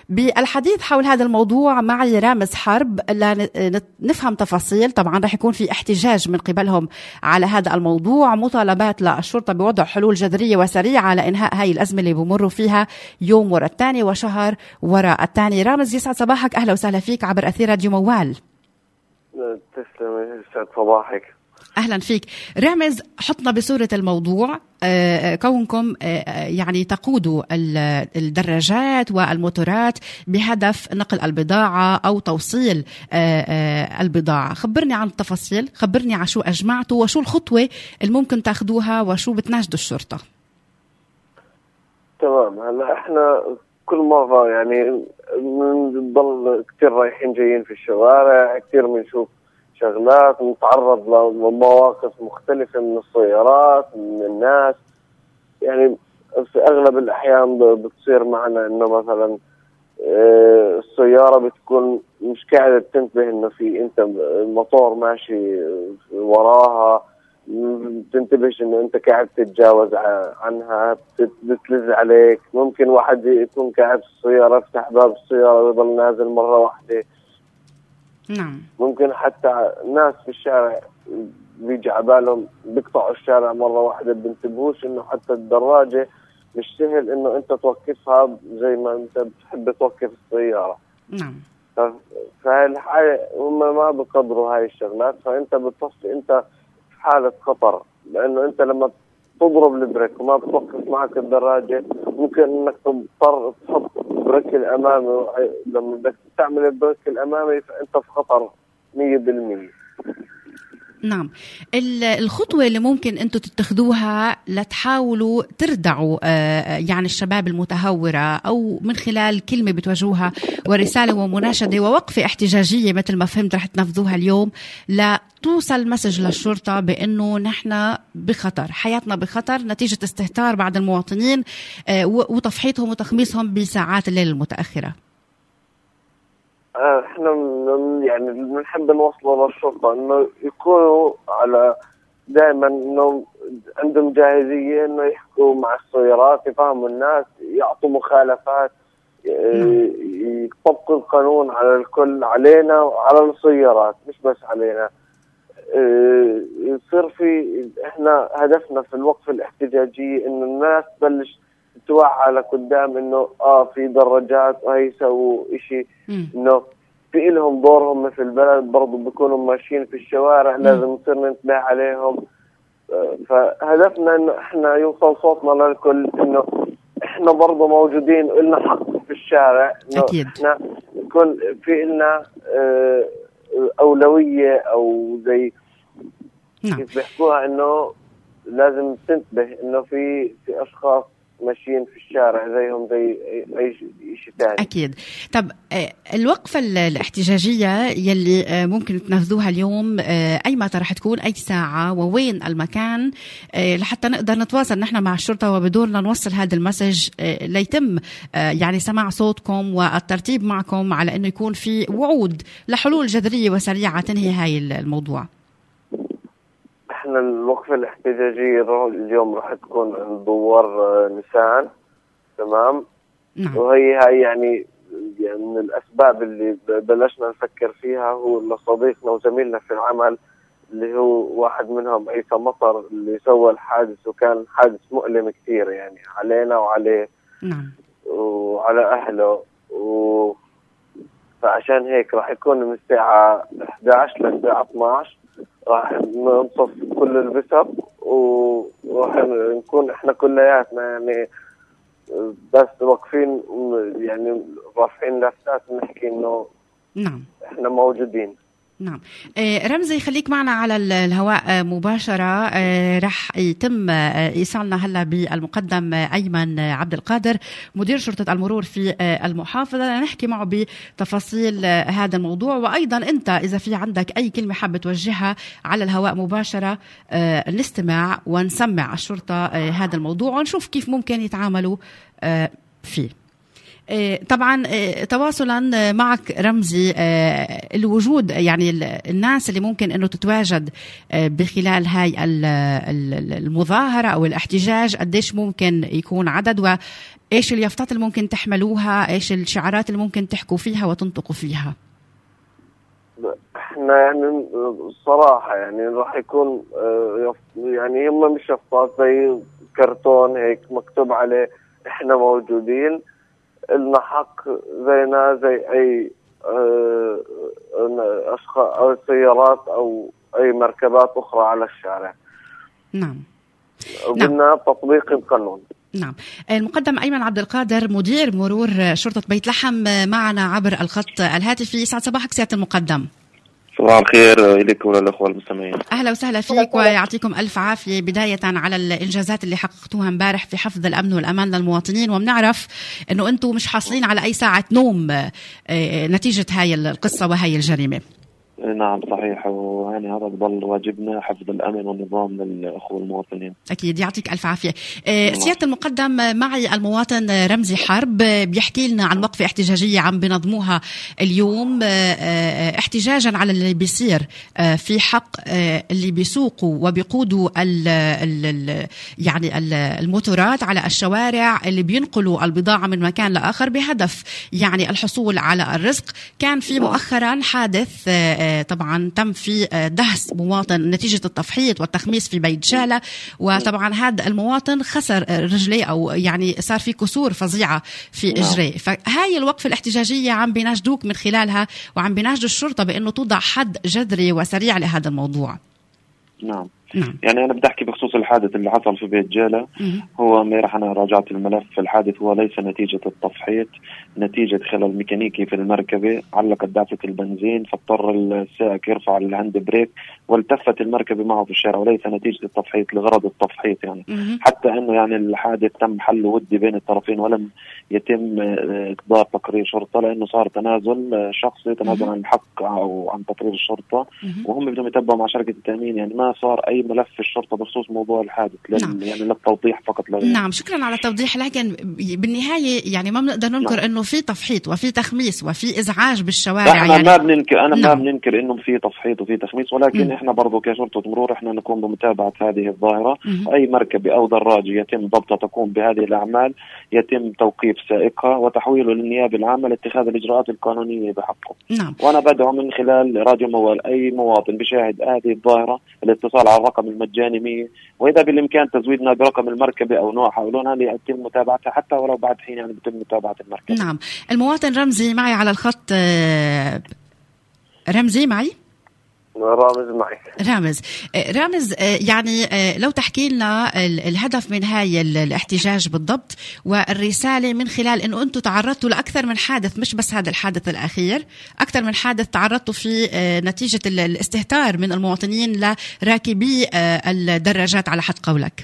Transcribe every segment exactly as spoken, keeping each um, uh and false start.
بالحديث حول هذا الموضوع معي رامز حرب لنفهم تفاصيل. طبعا رح يكون في احتجاج من قبلهم على هذا الموضوع، مطالبات للشرطة بوضع حلول جذرية وسريعة لإنهاء هاي الأزمة اللي بمروا فيها يوم وراء الثاني وشهر وراء الثاني. رامز يسعد صباحك، أهلا وسهلا فيك عبر أثير راديو موال. تسلم، يسعد صباحك. أهلا فيك رامز، حطنا بصورة الموضوع. آه كونكم آه يعني تقودوا الدراجات والموتورات بهدف نقل البضاعة أو توصيل آه آه البضاعة، خبرني عن التفاصيل، خبرني عن شو أجمعتوا وشو الخطوة اللي ممكن تاخدوها وشو بتناشدوا الشرطة. تمام، هلا احنا كل مرة يعني بنضل كتير رايحين جايين في الشوارع، كتير بنشوف شغلات، نتعرض لمواقف مختلفة من السيارات من الناس. يعني في أغلب الأحيان بتصير معنا إنه مثلا السيارة بتكون مش قاعدة تنتبه إنه في أنت الموتور ماشي وراها، بتنتبهش إنه أنت قاعد تتجاوز عنها، بتلز عليك. ممكن واحد يكون قاعد في السيارة يفتح باب السيارة ويضل نازل مرة واحدة. نعم. ممكن حتى ناس في الشارع بيجي عبالهم بيقطعوا الشارع مرة واحدة، بنتبهوش إنه حتى الدراجة مش سهل إنه أنت توقفها زي ما أنت بتحب توقف السيارة. نعم. فهاي الحاجة هم ما بقدروا هاي الشغلات، فأنت بتصفي أنت في حالة خطر، لأنه أنت لما تضرب البريك وما بتوقف معك الدراجة ممكن إنك تضطر تحط البريك الأمامي. لما بدك تعمل البريك الأمامي فأنت في خطر مية بالمية. نعم. الخطوة اللي ممكن أنتم تتخذوها لتحاولوا تردعوا يعني الشباب المتهورة، أو من خلال كلمة بتوجهوها ورسالة ومناشدة ووقفة احتجاجية مثل ما فهمت رح تنفذوها اليوم، لتوصل مسج للشرطة بأنه نحن بخطر، حياتنا بخطر نتيجة استهتار بعض المواطنين وتفحيطهم وتخميسهم بساعات الليل المتأخرة؟ احنا يعني بنحب نوصله للشرطة انه يكونوا على دائما انه عندهم جاهزية انه يحكوا مع السيارات، يفهموا الناس، يعطوا مخالفات، يطبقوا القانون على الكل، علينا وعلى السيارات مش بس علينا. يصير في احنا هدفنا في الوقفة الاحتجاجية انه الناس تبلش توعى على قدام انه اه في دراجات وهي يسووا اشي، انه في لهم دورهم في البلد، برضو بيكونوا ماشيين في الشوارع لازم نصير ننتبه عليهم. فهدفنا انه احنا يوصل صوتنا للكل انه احنا برضو موجودين ولنا حق في الشارع، انه أكيد. احنا يكون في لنا اه اولوية او زي كيف بيحكوها انه لازم تنتبه انه في في اشخاص ماشيين في الشارع زيهم زي أي شيء ثاني. أكيد. طب الوقفة الاحتجاجية يلي ممكن تنفذوها اليوم أي متى رح تكون، أي ساعة، ووين المكان لحتى نقدر نتواصل نحن مع الشرطة وبدورنا نوصل هذا المسج ليتم يعني سماع صوتكم والترتيب معكم على أنه يكون في وعود لحلول جذرية وسريعة تنهي هاي الموضوع؟ احنا الوقفة الاحتجاجية اليوم راح تكون عند دوار نيسان. تمام. نعم. وهي هاي يعني يعني من الأسباب اللي بلشنا نفكر فيها هو لصديقنا وزميلنا في العمل اللي هو واحد منهم عيسى مطر اللي سوى الحادث، وكان حادث مؤلم كثير يعني علينا وعليه. نعم. وعلى أهله و... فعشان هيك راح يكون من الساعة إحدى عشر للساعة اثني عشر راح ننصف كل البسط، وراح نكون احنا كلياتنا يعني بس واقفين يعني رافعين لافتات نحكي انه نعم احنا موجودين. نعم. رمزي خليك معنا على الهواء مباشرة. رح يتم إيصالنا هلا بالمقدم أيمن عبد القادر مدير شرطة المرور في المحافظة، نحكي معه بتفاصيل هذا الموضوع، وأيضا أنت إذا في عندك أي كلمة حابة توجهها على الهواء مباشرة نستمع ونسمع الشرطة هذا الموضوع ونشوف كيف ممكن يتعاملوا فيه. طبعا تواصلا معك رمزي، الوجود يعني الناس اللي ممكن انه تتواجد بخلال هاي المظاهرة او الاحتجاج قديش ممكن يكون عدد، وايش اليافطات اللي ممكن تحملوها، ايش الشعارات اللي ممكن تحكوا فيها وتنطقوا فيها؟ احنا يعني الصراحة يعني راح يكون يعني هم مش يافطات، زي كرتون هيك مكتوب عليه احنا موجودين، لنا حق زينا زي اي اشخاص او سيارات او اي مركبات اخرى على الشارع. نعم. وقلنا نعم. تطبيق القانون. نعم. المقدم أيمن عبد القادر مدير مرور شرطة بيت لحم معنا عبر الخط الهاتفي. سعد صباحك سيادة المقدم. صباح الخير لك وللأخوة المستمعين. أهلا وسهلا فيك ويعطيكم ألف عافية بداية على الإنجازات اللي حققتوها امبارح في حفظ الأمن والأمان للمواطنين، وبنعرف أنه أنتم مش حاصلين على أي ساعة نوم نتيجة هاي القصة وهي الجريمة. نعم صحيح، ويعني هذا بضل واجبنا، حفظ الأمن والنظام للأخوة المواطنين. أكيد، يعطيك ألف عافية. سيادة المقدم، معي المواطن رمزي حرب بيحكي لنا عن وقفة احتجاجية عم بنظموها اليوم احتجاجا على اللي بيصير في حق اللي بيسوقوا وبيقودوا ال ال يعني الموتورات على الشوارع، اللي بينقلوا البضاعة من مكان لآخر بهدف يعني الحصول على الرزق. كان في مؤخرا حادث طبعا تم في دهس مواطن نتيجة التفحيط والتخميس في بيت شالة، وطبعا هذا المواطن خسر رجليه أو يعني صار في كسور فظيعة في إجريه. فهاي الوقفة الاحتجاجية عم بيناشدوك من خلالها وعم بيناشدوا الشرطة بأنه توضع حد جذري وسريع لهذا الموضوع. نعم. نعم. يعني أنا بدي أحكي بخصوص الحادث اللي حصل في بيت جالة. هو امبارح أنا راجعت الملف. الحادث هو ليس نتيجة التفحيط، نتيجة خلل ميكانيكي في المركبة، علقت دعسة البنزين فاضطر السائق يرفع الهاند بريك والتفت المركبة معه في الشارع، وليس نتيجة التفحيط لغرض التفحيط يعني. مم. حتى أنه يعني الحادث تم حله ودي بين الطرفين ولم يتم إصدار تقرير شرطة، لأنه صار تنازل شخصي، تنازل عن الحق أو عن تقرير الشرطة. مم. وهم بدهم يتبعوا مع شركة التأمين، يعني ما صار أي ملف في الشرطة بخصوص موضوع الحادث. نعم. يعني للتوضيح فقط لا. نعم، شكرا على التوضيح. لكن بالنهاية يعني ما بنقدر ننكر نعم. انه في تفحيط وفي تخميس وفي ازعاج بالشوارع. احنا يعني ما بننكر انا نعم. ما بننكر انه في تفحيط وفي تخميس، ولكن م. احنا برضو كشرطة مرور احنا نقوم بمتابعة هذه الظاهرة. م. اي مركبة او دراجة يتم ضبطها تقوم بهذه الاعمال يتم توقيف سائقها وتحويله للنيابة العامة لاتخاذ الاجراءات القانونية بحقه. نعم. وانا بدعو من خلال راديو موال اي مواطن بشاهد هذه الظاهرة الاتصال على الرقم المجاني مية، واذا بالامكان تزويدنا برقم المركبة او نوعها او لونها ليتم متابعتها حتى ولو بعد حين يعني بيتم متابعة المركبة. نعم. المواطن رمزي معي على الخط. رمزي معي؟ رامز معي. رامز رامز يعني لو تحكي لنا الهدف من هاي الاحتجاج بالضبط، والرسالة من خلال انه انتم تعرضتوا لاكثر من حادث، مش بس هذا الحادث الاخير، اكثر من حادث تعرضتوا في نتيجة الاستهتار من المواطنين لراكبي الدراجات على حد قولك.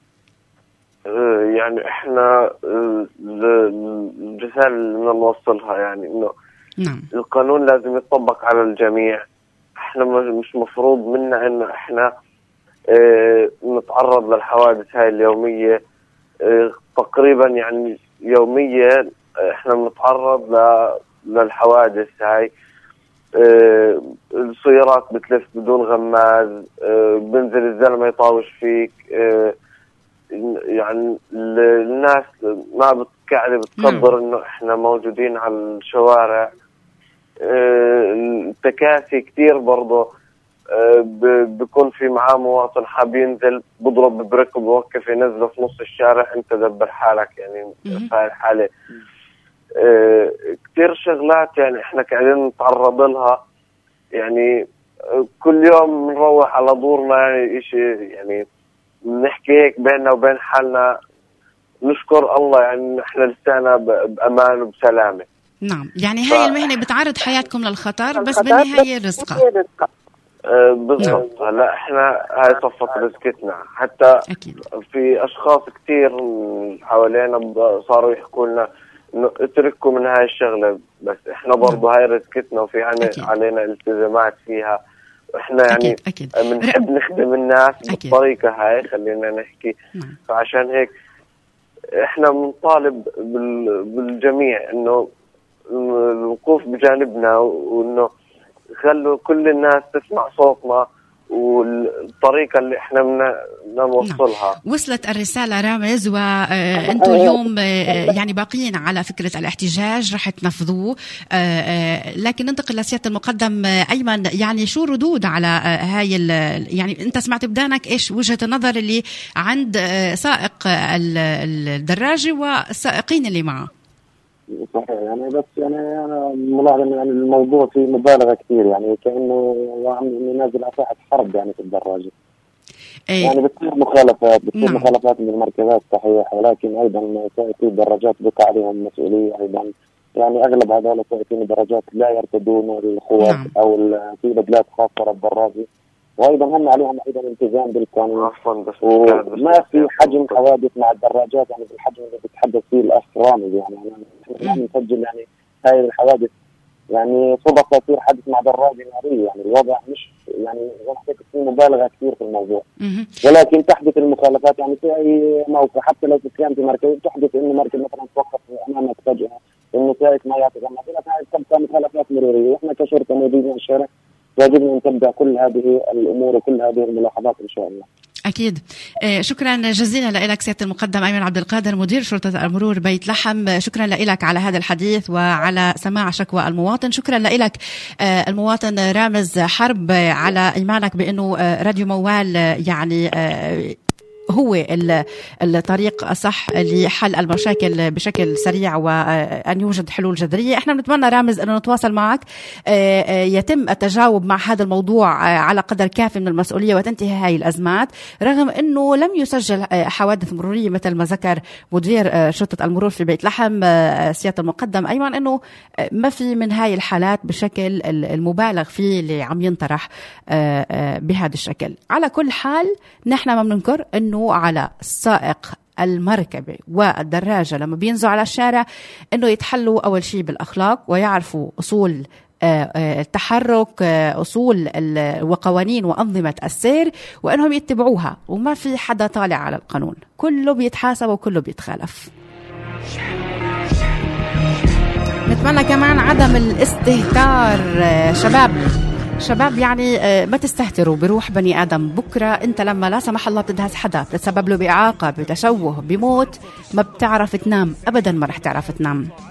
يعني احنا الرسالة اللي نوصلها يعني انه نعم. القانون لازم يطبق على الجميع. احنا مش مفروض منا ان احنا اه نتعرض للحوادث هاي اليومية. اه تقريبا يعني يوميا احنا بنتعرض للحوادث هاي. اه السيارات بتلف بدون غماز، اه بنزل الزلمة يطاوش فيك. اه يعني الناس ما بتقعد بتقدر انه احنا موجودين على الشوارع. التكاسي كتير برضه بيكون في معاه مواطن حاب ينزل بضرب ببريك وبوقف ينزله في نص الشارع، انت دبر حالك يعني في هاي الحالة. كتير شغلات يعني احنا قاعدين نتعرض لها، يعني كل يوم بنروح على دورنا يعني اشي يعني نحكي هيك بيننا وبين حالنا نشكر الله يعني احنا لسانا بأمان وبسلامة. نعم، يعني هاي ف... المهنة بتعرض حياتكم للخطر، بس بالنهاية رزقها. أه بالضبط. هلا احنا هاي صفت رزقتنا. حتى أكيد. في اشخاص كتير حوالينا صاروا يحكوا لنا انه اتركوا من هاي الشغلة، بس احنا برضو هاي رزقتنا وفي علينا التزامات فيها. احنا يعني بنحب نخدم الناس أكيد. بالطريقة هاي خلينا نحكي. نعم. فعشان هيك احنا بنطالب بالجميع انه الوقوف بجانبنا، وانه خلوا كل الناس تسمع صوتنا والطريقة اللي احنا بدنا نوصلها. نعم. وصلت الرسالة رامز، وانتم اليوم يعني باقيين على فكرة الاحتجاج رح تنفذوه، لكن ننتقل لسيادة المقدم أيمن. يعني شو ردود على هاي يعني انت سمعت بدانك ايش وجهة النظر اللي عند سائق الدراجة والسائقين اللي معه؟ صحيح، يعني بس يعني انا ملاحظ يعني الموضوع فيه مبالغه كثير، يعني كانه عم نازل على ساحه حرب يعني في الدراجه. أي. يعني بتصير مخالفات بتصير نعم. مخالفات من المركبات صحيح، ولكن ايضا سائقي الدراجات بقى عليهم مسؤوليه ايضا. يعني اغلب هذول سائقين الدراجات لا يرتدون الخوذ نعم. او في بدلات خاصه للدراجه، وايضا هم عليهم ايضا التزام بالقانون. وما في حجم حوادث مع الدراجات يعني بالحجم اللي بتحدث فيه الاخ رامز. يعني احنا نسجل يعني هاي الحوادث، يعني صدفه تصير حدث مع دراجه ناريه، يعني الوضع مش يعني زي ما حكيت في مبالغه كثير في الموضوع. ولكن تحدث المخالفات يعني في اي موقع، حتى لو كانت مركبه تحدث انه مركب مثلا توقف امامك فجاه، انه سائق ما يعطي غمض، لكن تبقى مخالفات مروريه، واحنا كشرطه موجودين الشارع واجبنا نتبع كل هذه الأمور وكل هذه الملاحظات إن شاء الله. أكيد. شكرا جزيلا لك سيادة المقدم أيمن عبد القادر مدير شرطة المرور بيت لحم، شكرا لك على هذا الحديث وعلى سماع شكوى المواطن. شكرا لك المواطن رامز حرب على إيمانك بأنه راديو موال يعني هو الطريق الصح لحل المشاكل بشكل سريع وأن يوجد حلول جذرية. احنا بنتمنى رامز أنه نتواصل معك، يتم التجاوب مع هذا الموضوع على قدر كافي من المسؤولية وتنتهي هاي الأزمات، رغم أنه لم يسجل حوادث مرورية مثل ما ذكر مدير شرطة المرور في بيت لحم سيادة المقدم أيمن، أنه ما في من هاي الحالات بشكل المبالغ فيه اللي عم ينطرح بهذا الشكل. على كل حال نحن ما بننكر أنه على السائق المركبة والدراجة لما بينزلوا على الشارع أنه يتحلوا أول شيء بالأخلاق ويعرفوا أصول التحرك، أصول وقوانين وأنظمة السير، وأنهم يتبعوها، وما في حدا طالع على القانون، كله بيتحاسب وكله بيتخالف. نتمنى كمان عدم الاستهتار. شباب شباب يعني ما تستهتروا بروح بني آدم. بكرة أنت لما لا سمح الله بتدهس حدا بتسبب له بإعاقة، بتشوه، بموت، ما بتعرف تنام أبدا، ما رح تعرف تنام.